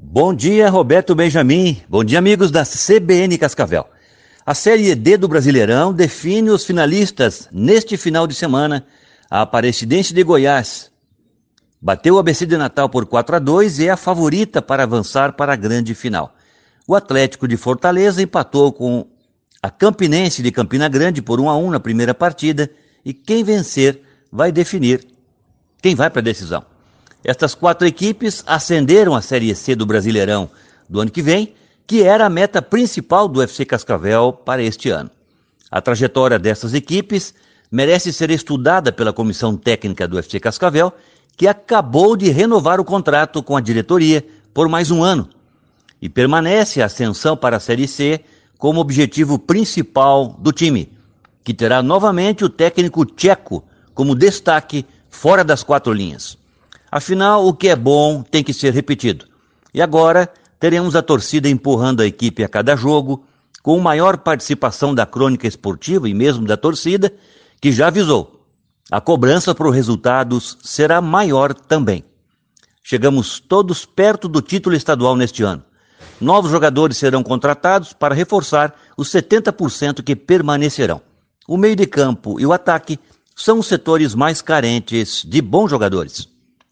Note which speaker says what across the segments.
Speaker 1: Bom dia, Roberto Benjamin. Bom dia, amigos da CBN Cascavel. A Série D do Brasileirão define os finalistas neste final de semana. A Aparecidense de Goiás bateu o ABC de Natal por 4-2 e é a favorita para avançar para a grande final. O Atlético de Fortaleza empatou com a Campinense de Campina Grande por 1-1 na primeira partida e quem vencer vai definir quem vai para a decisão. Estas 4 equipes ascenderam à Série C do Brasileirão do ano que vem, que era a meta principal do FC Cascavel para este ano. A trajetória dessas equipes merece ser estudada pela comissão técnica do FC Cascavel, que acabou de renovar o contrato com a diretoria por mais um ano e permanece a ascensão para a Série C como objetivo principal do time, que terá novamente o técnico tcheco como destaque fora das 4 linhas. Afinal, o que é bom tem que ser repetido. E agora teremos a torcida empurrando a equipe a cada jogo, com maior participação da crônica esportiva e mesmo da torcida, que já avisou. A cobrança por resultados será maior também. Chegamos todos perto do título estadual neste ano. Novos jogadores serão contratados para reforçar os 70% que permanecerão. O meio de campo e o ataque são os setores mais carentes de bons jogadores.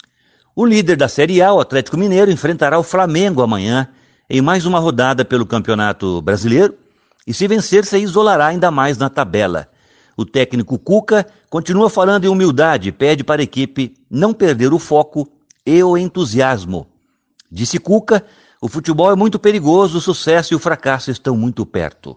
Speaker 1: O líder da Série A, o Atlético Mineiro, enfrentará o Flamengo amanhã em mais uma rodada pelo Campeonato Brasileiro e, se vencer, se isolará ainda mais na tabela. O técnico Cuca continua falando em humildade e pede para a equipe não perder o foco e o entusiasmo. Disse Cuca, o futebol é muito perigoso, o sucesso e o fracasso estão muito perto.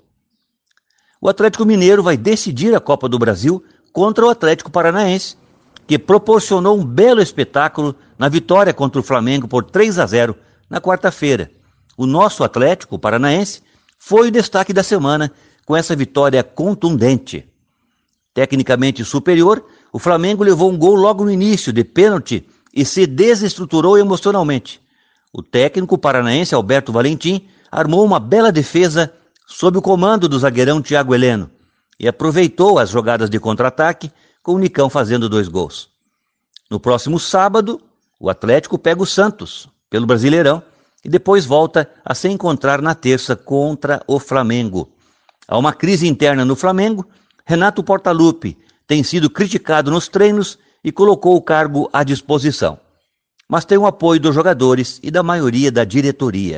Speaker 1: O Atlético Mineiro vai decidir a Copa do Brasil contra o Atlético Paranaense, que proporcionou um belo espetáculo na vitória contra o Flamengo por 3-0 na quarta-feira. O nosso Atlético Paranaense foi o destaque da semana com essa vitória contundente. Tecnicamente superior, o Flamengo levou um gol logo no início de pênalti e se desestruturou emocionalmente. O técnico paranaense Alberto Valentim armou uma bela defesa sob o comando do zagueirão Thiago Heleno e aproveitou as jogadas de contra-ataque, com o Nicão fazendo 2 gols. No próximo sábado, o Atlético pega o Santos pelo Brasileirão e depois volta a se encontrar na terça contra o Flamengo. Há uma crise interna no Flamengo. Renato Portaluppi tem sido criticado nos treinos e colocou o cargo à disposição, mas tem o apoio dos jogadores e da maioria da diretoria.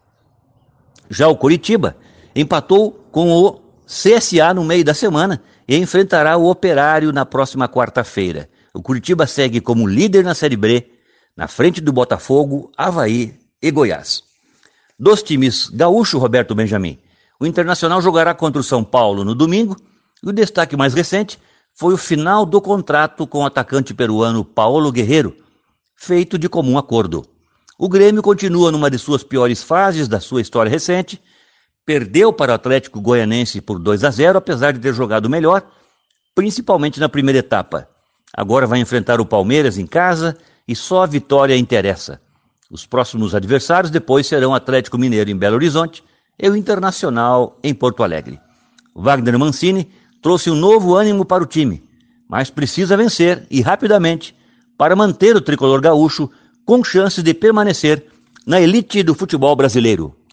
Speaker 1: Já o Coritiba empatou com o CSA no meio da semana e enfrentará o Operário na próxima quarta-feira. O Curitiba segue como líder na Série B, na frente do Botafogo, Avaí e Goiás. Dos times gaúcho, Roberto Benjamin, o Internacional jogará contra o São Paulo no domingo e o destaque mais recente foi o final do contrato com o atacante peruano Paulo Guerreiro, feito de comum acordo. O Grêmio continua numa de suas piores fases da sua história recente. Perdeu para o Atlético Goianense por 2-0, apesar de ter jogado melhor, principalmente na primeira etapa. Agora vai enfrentar o Palmeiras em casa e só a vitória interessa. Os próximos adversários depois serão o Atlético Mineiro em Belo Horizonte e o Internacional em Porto Alegre. Wagner Mancini trouxe um novo ânimo para o time, mas precisa vencer e rapidamente para manter o tricolor gaúcho com chances de permanecer na elite do futebol brasileiro.